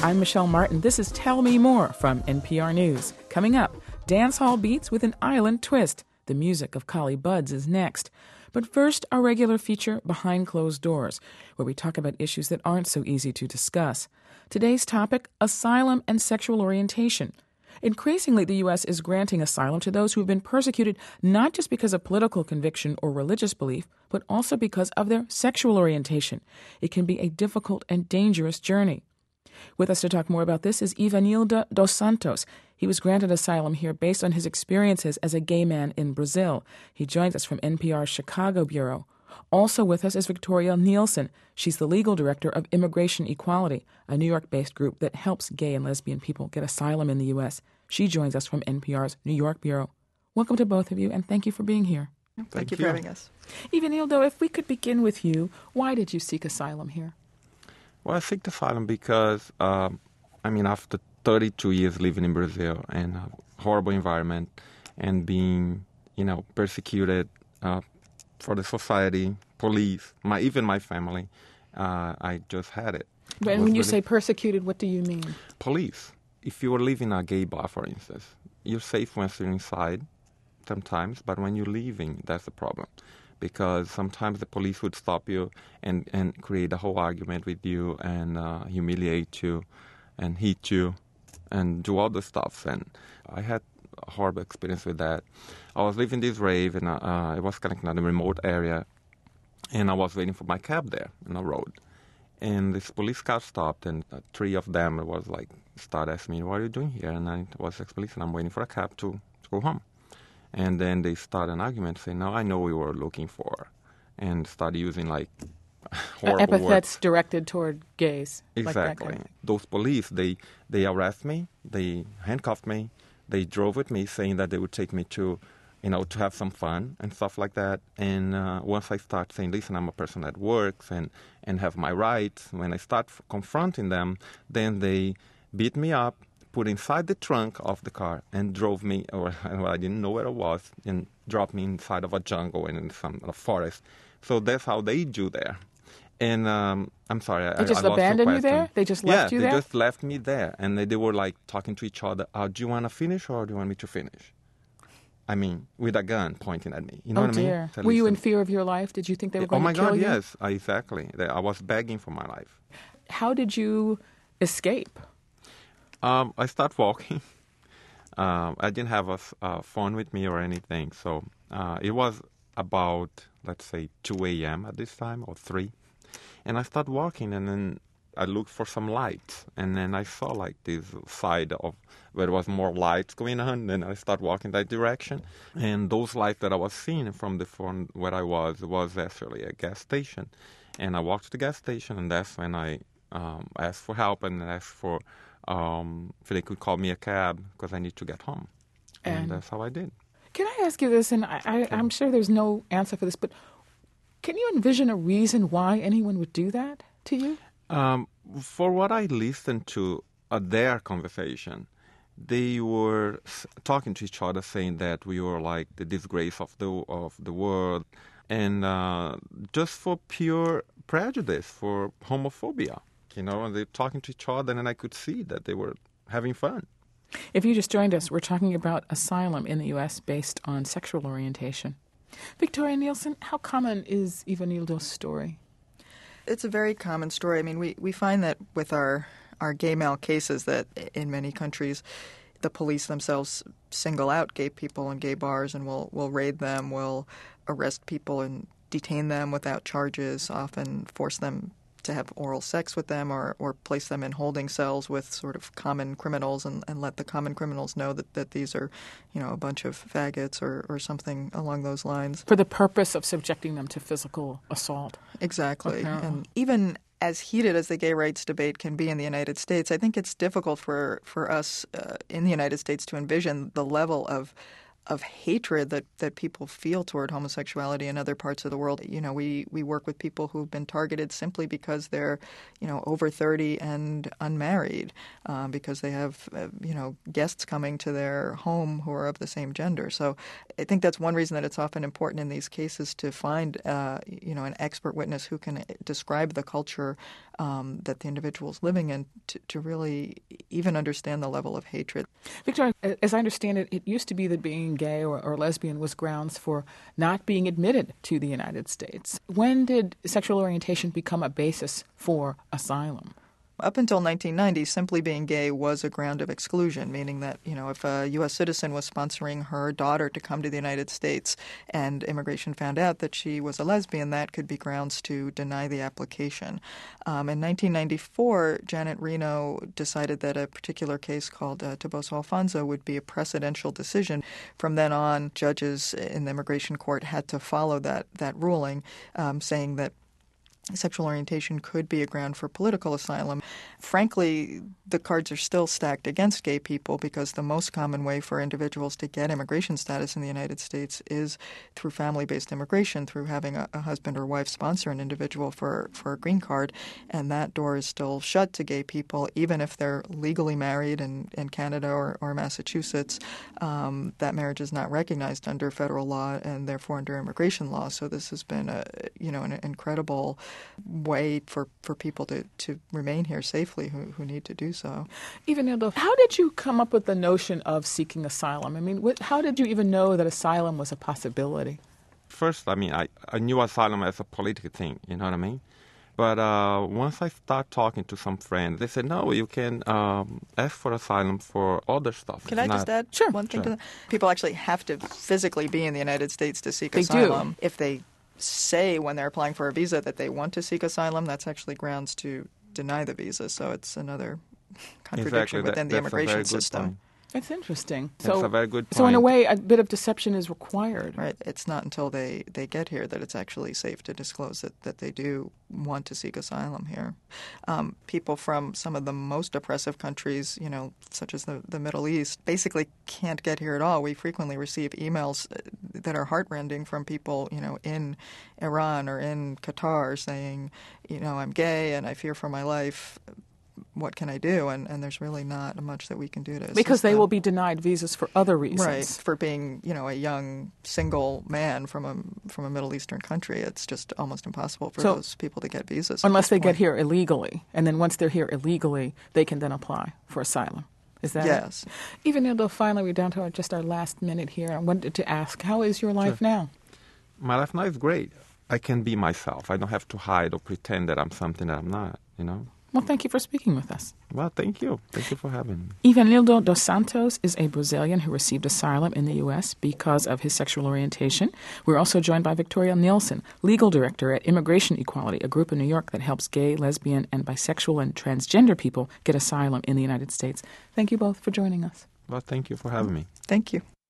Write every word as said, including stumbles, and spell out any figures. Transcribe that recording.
I'm Michelle Martin. This is Tell Me More from N P R News. Coming up, dance hall beats with an island twist. The music of Collie Buddz is next. But first, our regular feature, Behind Closed Doors, where we talk about issues that aren't so easy to discuss. Today's topic, asylum and sexual orientation. Increasingly, the U S is granting asylum to those who have been persecuted not just because of political conviction or religious belief, but also because of their sexual orientation. It can be a difficult and dangerous journey. With us to talk more about this is Ivanildo dos Santos. He was granted asylum here based on his experiences as a gay man in Brazil. He joins us from N P R's Chicago Bureau. Also with us is Victoria Nielsen. She's the legal director of Immigration Equality, a New York-based group that helps gay and lesbian people get asylum in the U S. She joins us from N P R's New York Bureau. Welcome to both of you, and thank you for being here. Thank, thank you you for having us. Ivanildo, if we could begin with you, why did you seek asylum here? Well, I seek asylum because, um, I mean, after thirty-two years living in Brazil and a horrible environment and being, you know, persecuted uh, for the society, police, my even my family, uh, I just had it. And it when you really say persecuted, what do you mean? Police. If you are living in a gay bar, for instance, you're safe once you're inside sometimes, but when you're leaving, that's the problem. Because sometimes the police would stop you and, and create a whole argument with you and uh, humiliate you and hit you and do all the stuff. And I had a horrible experience with that. I was living this rave, and uh, it was kind of in a remote area, and I was waiting for my cab there on the road. And this police car stopped, and uh, three of them was like, started asking me, what are you doing here? And I was explaining, I'm waiting for a cab to, to go home. And then they started an argument saying, no, I know we were looking for, and started using like horrible epithets words. Directed toward gays. Exactly. Like that kind of. Those police, they, they arrested me, they handcuffed me, they drove with me saying that they would take me to, you know, to have some fun and stuff like that. And uh, once I start saying, listen, I'm a person that works and, and have my rights, when I start f- confronting them, then they beat me up, put inside the trunk of the car and drove me, or well, I didn't know where I was, and dropped me inside of a jungle and in some a forest. So that's how they do there. And um, I'm sorry, They I, just I lost abandoned your you there? question. They just left yeah, you they there? just left me there. And they, they were like talking to each other, uh, do you want to finish or do you want me to finish? I mean, with a gun pointing at me. You know oh, what dear. I mean? So Were you in listen. fear of your life? Did you think they were Oh going my to kill God, you? yes, I, exactly. They- I was begging for my life. How did you escape? Um, I start walking. Um, I didn't have a f- uh, phone with me or anything, so uh, it was about, let's say, two a.m. at this time, or three. And I start walking, and then I looked for some lights, and then I saw like this side of where there was more lights going on, and then I start walking that direction. And those lights that I was seeing from the phone where I was was actually a gas station. And I walked to the gas station, and that's when I um, asked for help and asked for um, if they could call me a cab because I need to get home. And, And- that's how I did. Can I ask you this? And I, I, I'm sure there's no answer for this, but can you envision a reason why anyone would do that to you? Um, for what I listened to uh, their conversation, they were s- talking to each other, saying that we were like the disgrace of the of the world, and uh, just for pure prejudice, for homophobia, you know. And they're talking to each other, and I could see that they were having fun. If you just joined us, we're talking about asylum in the U S based on sexual orientation. Victoria Nielsen, how common is Ivanildo's story? It's a very common story. I mean, we, we find that with our, our gay male cases that in many countries, the police themselves single out gay people in gay bars and will, will raid them, will arrest people and detain them without charges, often force them to have oral sex with them or, or place them in holding cells with sort of common criminals and, and let the common criminals know that, that these are, you know, a bunch of faggots or, or something along those lines. For the purpose of subjecting them to physical assault. Exactly. Okay. And even as heated as the gay rights debate can be in the United States, I think it's difficult for, for us uh, in the United States to envision the level of of hatred that, that people feel toward homosexuality in other parts of the world. You know, we, we work with people who've been targeted simply because they're, you know, over thirty and unmarried, um, because they have, uh, you know, guests coming to their home who are of the same gender. So I think that's one reason that it's often important in these cases to find, uh, you know, an expert witness who can describe the culture um, that the individual is living in to, to really even understand the level of hatred. Victoria, as I understand it, it used to be that being gay or, or lesbian was grounds for not being admitted to the United States. When did sexual orientation become a basis for asylum? Up until nineteen ninety, simply being gay was a ground of exclusion, meaning that, you know, if a U S citizen was sponsoring her daughter to come to the United States and immigration found out that she was a lesbian, that could be grounds to deny the application. Um, in nineteen ninety-four, Janet Reno decided that a particular case called uh, Toboso Alfonso would be a precedential decision. From then on, judges in the immigration court had to follow that, that ruling, um, saying that sexual orientation could be a ground for political asylum. Frankly, the cards are still stacked against gay people because the most common way for individuals to get immigration status in the United States is through family-based immigration, through having a, a husband or wife sponsor an individual for, for a green card. And that door is still shut to gay people, even if they're legally married in, in Canada or, or Massachusetts. Um, that marriage is not recognized under federal law and therefore under immigration law. So this has been a, you know, an incredible way for, for people to, to remain here safely who, who need to do so. Ivanildo, how did you come up with the notion of seeking asylum? I mean, what, how did you even know that asylum was a possibility? First, I mean, I, I knew asylum as a political thing, you know what I mean? But uh, once I start talking to some friends, they said, no, you can um, ask for asylum for other stuff. Can it's I not... just add sure, one thing sure. to that? People actually have to physically be in the United States to seek they asylum. Do. If they say when they're applying for a visa that they want to seek asylum, that's actually grounds to deny the visa. So it's another contradiction exactly. within that, the that's a very immigration good system. point. That's interesting. That's so, a very good point. So in a way, a bit of deception is required. Right. It's not until they, they get here that it's actually safe to disclose that, that they do want to seek asylum here. Um, people from some of the most oppressive countries, you know, such as the, the Middle East, basically can't get here at all. We frequently receive emails that are heartrending from people, you know, in Iran or in Qatar saying, you know, I'm gay and I fear for my life. What can I do? And, and there's really not much that we can do to assist Because they them. will be denied visas for other reasons. Right, for being, you know, a young single man from a from a Middle Eastern country. It's just almost impossible for So, those people to get visas. Unless they point. get here illegally. And then once they're here illegally, they can then apply for asylum. Is that yes. it? Ivanildo, finally, we're down to our, just our last minute here. I wanted to ask, how is your life Sure. now? My life now is great. I can be myself. I don't have to hide or pretend that I'm something that I'm not, you know? Well, thank you for speaking with us. Well, thank you. Thank you for having me. Ivanildo dos Santos is a Brazilian who received asylum in the U S because of his sexual orientation. We're also joined by Victoria Nielsen, legal director at Immigration Equality, a group in New York that helps gay, lesbian, and bisexual and transgender people get asylum in the United States. Thank you both for joining us. Well, thank you for having me. Thank you.